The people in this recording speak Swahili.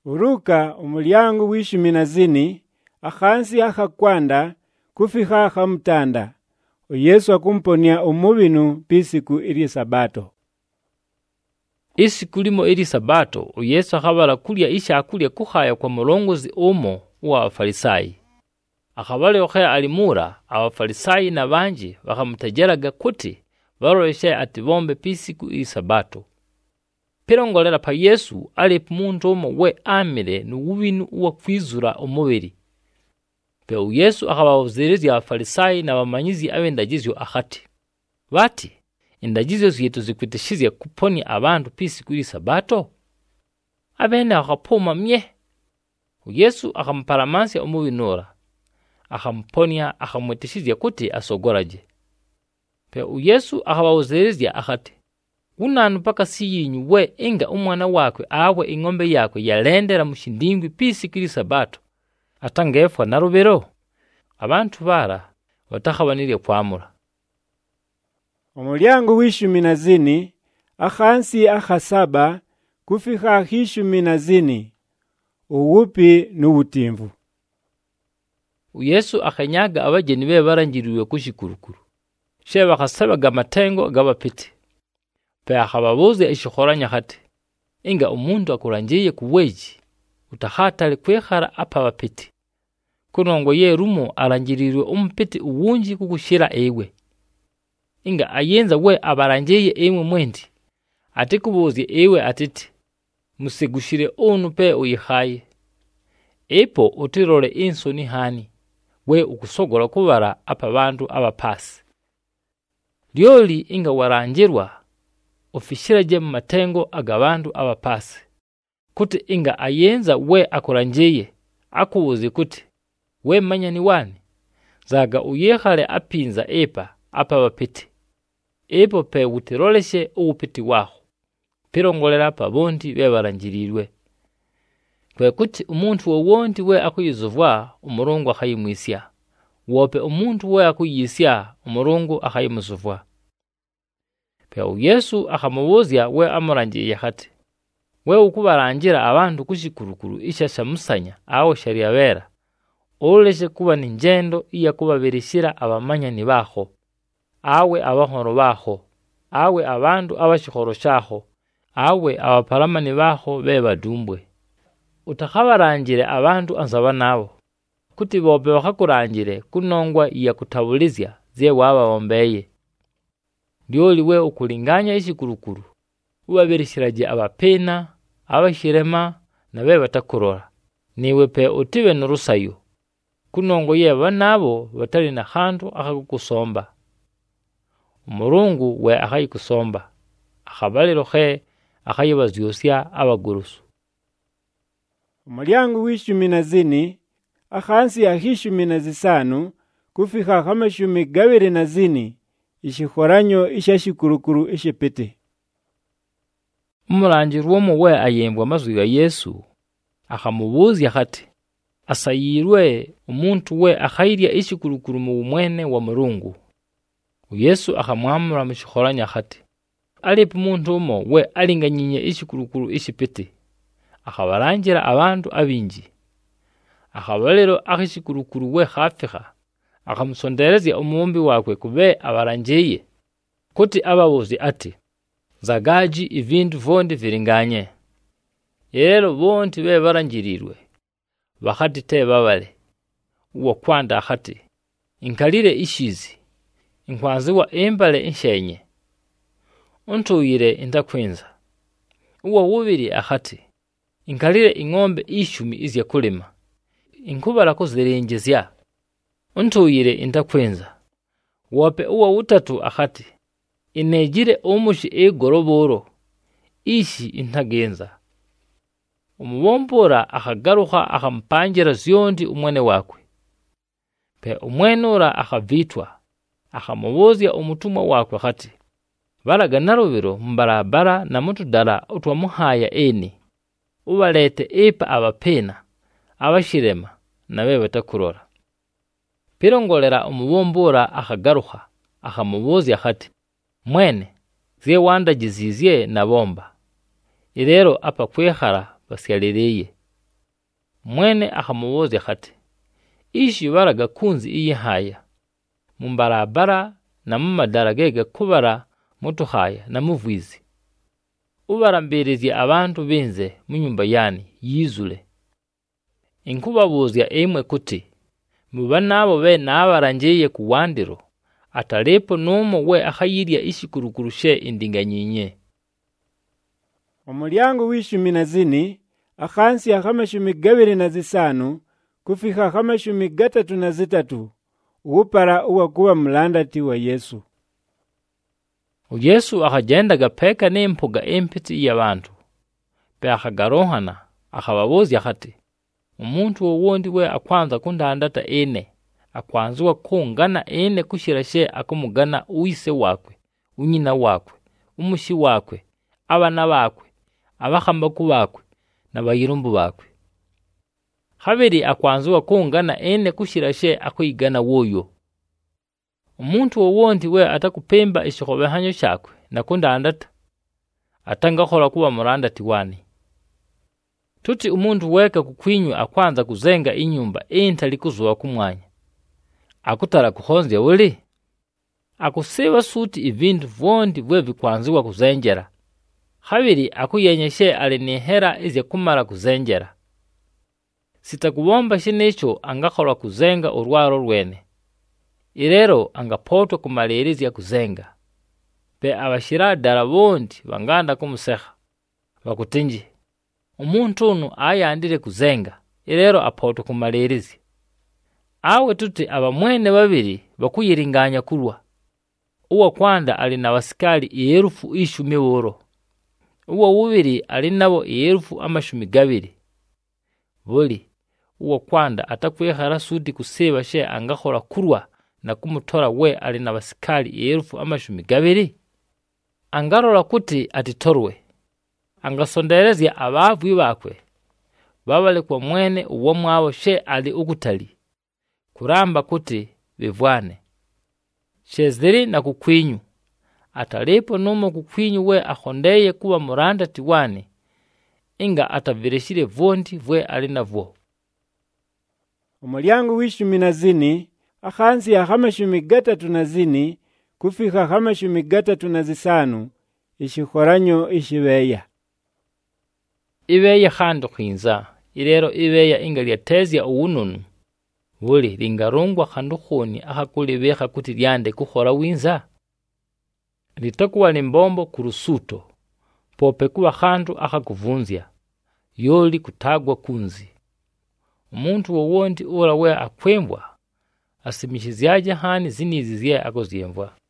Uruka umulyango w'ishumi na zini, akhansi akhakwanda kufika akhamutanda, Yesu akumponia umubinu pisiku ili sabato. Isiku limo ili sabato, Yesu akhabala kulya ishakulya kukhaya kwa mulongozi umo wa Abafarisayi. Akhabale okhe alimura Abafarisayi na banji bakhamutejeraga kuti baloleshe ati bombe pisiku ili sabato. Pilongolera pa Yesu alipo muntu umo we amire n'ubinu uwa kwizura umubiri. Pe Yesu akhabawuzirizya Abafarisayi na bamanyizi ab'endagizyo akhati, bati endagizyo zyetu zikwitishizya kuponya abantu pisiku ili sabato? Abene akhapuma mye. Yesu akhamparamasya umubinura, akhamponya akhamwitishizya kuti asogoraje. Pe Yesu akhabawuzirizya akhati, unanu paka siyinyu we inga umwana wakwe awe ing'ombe yakwe yalendera mushindingwi pisiku ili sabato atangefwa na rubero? Abantu bara batakhabanirye kwamura. Umulyango w'ishumi na zini, akhansi akhasaba kufika akhishumi na zini, uwupi n'ubutimvu. Yesu akhanyaga abageni be baranjiriwe kushikurukuru, she bakhasabaga amatengo g'abapiti. Pe akhababuza ishikhoranya khati, inga umuntu akurangiye kuweji utakhatale kwekhara apa bapiti, kunongo ye rumo arangirirwe umupiti uwunji kukushira ewe. Inga ayenza we abarangiye ewe mwendi, ati kubuzye ewe atiti, musigushire onu pe uyikhaye. Epo utirole insoni hani, we ukusogora kubara apa bantu abapasi. Lyoli inga warangirwa ofishiraje mu matengo agabantu abapasi, kuti inga ayenza we akurangiye akubuze kuti we manyani wani, zaga uyekhale apinza epa apa bapiti. Epo pe utiroleshe uupiti waho, pilongolera pa bondi be barangirirwe. Kwe kuti umuntu wowonti we akuyizuvwa umurungu akhayimwisya, wope umuntu we akuyisya umurungu akhayimuzuvwa. Pe Yesu akhamubuzya we amurangiye khati, we ukubarangira abantu kushikurukuru ishashamusanya awo sharia bera, oleshe kuba ninjendo iya kubabirishira abamanyani baho, awe abahoro baho, awe abantu abashikhoro shaho, awe abaparamani baho be badumbwe. Utakhabarangire abantu ansaba nabo, kuti bobe bakhakurangire kunongwa iya kutabulizya ze waba bombeye. Lyoli we ukulinganya ishikurukuru, ubabirishiraje abapena, abashirema na be batakurora. Niwe pe utibe n'urusayo, kunongo ye banabo batali na khantu akhakusomba. Umurungu we akhayikusomba, akhabaliro khe akhayibazyosya abagurusu. Umulyango w'ishumi na zini, akhansi akhishumi na zisanu kufika akhamashumi gabiri na zini, ishikhoranyo ishashikurukuru ishipiti. Umurangirwa mu we ayembwa amazwi ga Yesu, akhamubuzya khati, asayirwe umuntu we akhayirya ishikurukuru mu mwene wa Mulungu. Yesu akhamwamura mushikholanya khati, alipo umuntu umo we alinganyinye ishikurukuru ishipiti, akhabarangira abantu abinji. Akhabalero akhishikurukuru we khafika, akhamusonderezya umumbi wakwe kube abarangiye, kuti ababuzi ati, zagaji ivindu vondi viringanye. Lero bonti be barangirirwe, bakhati te babale. Uwa kwanda akhati, inkalire ishizi, inkwanziwa embale inshenye, untuyire indakwinza. Uwa wubiri akhati, inkalire ing'ombe ishumi izya kulima, inkubala kuziringizya, untuyire indakwinza. Wope uwa utatu akhati, inejire umushi egoroboro, ishi intagenza. Umubombora akhagaruka akhampangira zyondi umwene wakwe. Pe umwenura akhavitwa, akhamubuzya umutumwa wakwe khati, balaga narubiro mbarabara na mutu dala utwamuhaya eni, ubalete epa abapena, abashirema na be batakurora. Pilongolera umubombora akhagaruka, akhamubuzya khati, mwene, zye wandagizizye na bomba. Ilero apa kwekhara basyalireye. mwene akamuwozya khati, ishi baraga kunzi iyi haya mumbarabara na mumadara gege kubara mutu haya na muvwizi, ubaramberezya abantu benze mu nyumba yani yizule. Inkubabuzya emwe kuti muba nabo be nabarangiye kuwandiro atalepo nomo we akhayirya ishikurukuru she indinganyinye. Omulyango w'ishumi na zini akhansi akhamashumi gabiri na zisanu kufika akhamashumi gatatu na zitatu upara uwa kuba mulandati wa Yesu. Yesu akhajendaga peka n'empuga empiti y'abantu, pe akhagarohana akhababozya khati, umuntu wowondi we akwanza kundandata ene akwanzwa kungana ene kushira she akumugana uise wakwe, unyina wakwe, umushi wakwe, abana bakwe, abakhambaku bakwe na bayirumbu bakwe. Habiri akwanzwa kungana ene kushira she akuyigana woyo. Umuntu wowondi we atakupemba ishikhobehanyo shakwe na kundandata atangakhola kuba murandati wani. Tuti umuntu weka kukwinywa akwanza kuzenga inyumba entali kuzuwa kumwanya, akutara kuhonzya uli? Akusiba suti ivindu vondi vwe vikwanziwa kuzenjera. Habiri akuyenyeshe alinihera izya kumara kuzenjera. Sitakubomba shinecho angakhola kuzenga urwaro rwene. Irero angapotwa kumalerizi ya kuzenga. Pe abashira dara bondi banganda kumuseha bakutinji, umuntu unu ayandire kuzenga irero apotwa kumalerizi. Awe tuti abamwene babiri bakuyiringanya kulwa. Uwa kwanda ali na wasikali 10,000 woro. Uwa wubiri ali nabo 10,200. Buli uwa kwanda atakwehara sudi kuseba she angakhola kulwa na kumutora we ali na wasikali 10,200. Angarola kuti atitorwe, angasonderezya abavu bakwe babale kwa mwene uwo mwawo she ali ukutali kuramba kuti bivwane. Shezeri na kukwinyu atalepo nomo kukwinyu we akhondeye kuba murandati wani inga atavireshire vondi vwe ali navwo. Omulyango w'ishumi na zini akhansi akhamashumi gatatu na zini kufika akhamashumi gatatu na zisanu ishikhoranyo ishibeya. Ibeya khandi khwinza irero ibeya inga lyatezya uwununu buli lingarungwa khandu khuni akhakulibekha kuti lyande kukhora winza. Litakuwa limbombo kurusuto pope kuwa khandu akhakuvunzya yoli kutagwa kunzi. Umuntu wowondi ura we akwembwa asimishizyaje hani zinizi zye akoziyemvwa.